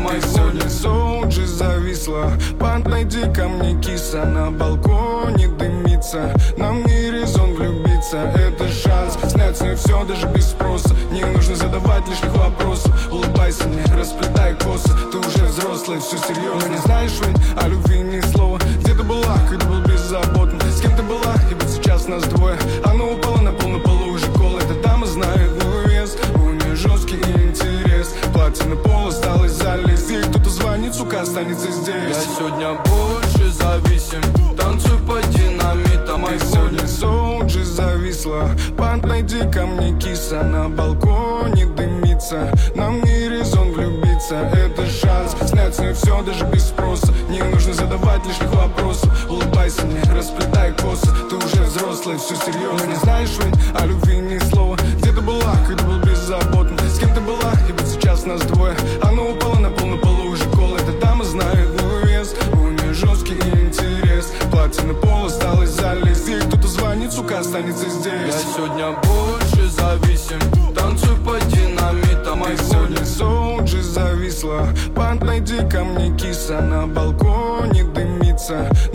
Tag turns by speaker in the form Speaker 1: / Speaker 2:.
Speaker 1: И сегодня Соуджи зависла. Подойди ко мне, киса, на балконе дымится. Нам не резон влюбиться, это шанс снять с ней все даже без спроса. Не нужно задавать лишних вопросов. Улыбайся мне, расплетай косы. Ты уже взрослый, все серьезно. Но не знаешь ведь о любви ни слова. Где ты была, когда был беззаботен? С кем ты была, и вот сейчас нас двое. Она упала на пол, на полу уже кола. Эта дама знает мой вес, у нее жесткий интерес. Платье на пол осталось залезть. Ей кто-то звонит, сука, останется здесь.
Speaker 2: Я сегодня больше зависим, танцуй по динамитам.
Speaker 1: И сегодня Соуджи зависла. Подойди ко мне, киса, на балконе дымится. Нам не резон влюбиться, это шанс снять с ней все даже без спроса. Не нужно задавать лишних вопросов. Улыбайся мне, расплетай косы. Ты уже взрослый, все серьезно. Но не знаешь ведь о любви ни слова. Где ты была, когда был беззаботен? С кем ты была, и вот сейчас нас двое. Она упала на полу уже кола. Эта дама знает мой вес, у нее жесткий интерес. Платье на пол осталось залезть. Ей кто-то звонит, сука, останется здесь.
Speaker 2: Я сегодня больше зависим, танцуй по динамитам.
Speaker 1: И сегодня Соуджи зависла. Подойди ко мне, киса, на балконе дымится.